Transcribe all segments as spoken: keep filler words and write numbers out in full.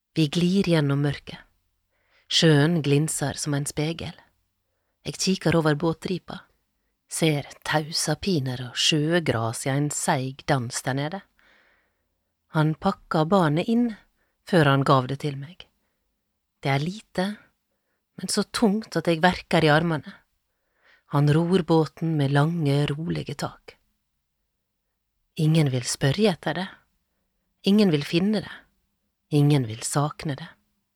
Vi glir gjennom mørket. Sjøen glinser som en spegel. Jeg kikker over båtripa, ser tausapiner og sjøgras i en seig dans der nede. Han pakka barnet inn før han gav det til meg. Det er lite, men så tungt at jeg verker i armene. Han ror båten med lange, rolige tak. Ingen vil spørre etter det. Ingen vil finne det. Ingen vil sakne det.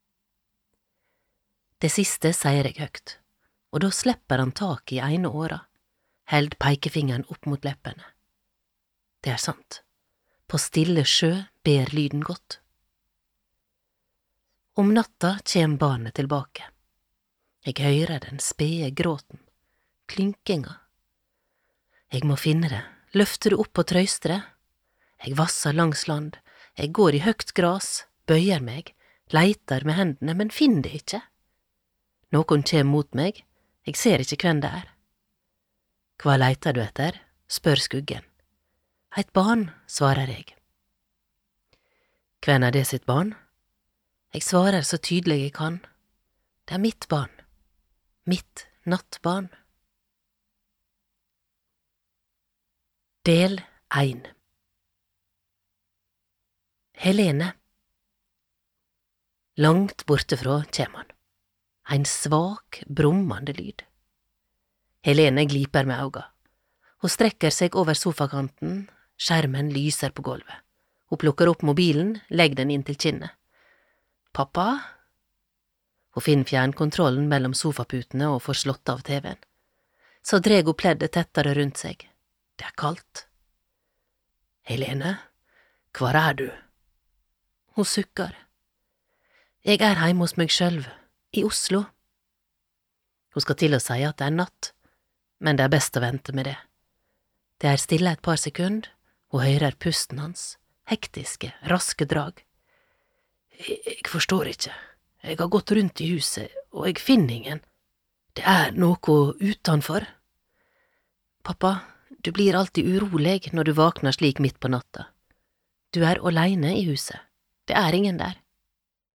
Det siste sier jeg høgt, og da slipper han tak i ene åra, held peikefingeren opp mot leppene. Det er sant. På stille sjø ber lyden godt. Om natta kjem barnet tilbake. Jeg hører den spede gråten, klynkinga. Jeg må finne det, løfte det opp og trøyste det. Jeg vasser langs land, jeg går i høgt gras, bøyer meg, leiter med hendene, men finner det ikke. Noen kjem mot meg, jeg ser ikke hvem det er. Hva leiter du etter? Spør skuggen. Et barn, svarer jeg. Hvem er det sitt barn? Jeg svarer så tydelig jeg kan. Det er mitt barn. Mitt nattbarn. Del ein. Helene. Langt bortefra kjem han. Ein svak, brummande lyd. Helene gliper med auga. Hun strekker seg over sofakanten, skjermen lyser på gulvet. Hun plukker opp mobilen, legger den inn til kinnet. Pappa? Hun finner fjernkontrollen mellom sofaputene og får slått av T V-en. Så dreg hun pleddet tettere rundt seg. Det er kaldt. Helene, hvor er du? Hun sukker. Jeg er hjemme hos meg sjølv, i Oslo. Hun skal til å si at det er natt, men det er best å vente med det. Det er stille et par sekund, og hører pusten hans, hektiske, raske drag. Jeg, jeg forstår ikke. Jeg har gått rundt i huset, og jeg finner ingen. Det er noe utenfor. Pappa, du blir alltid urolig når du vakner slik midt på natta. Du er alene i huset. Det er ingen der.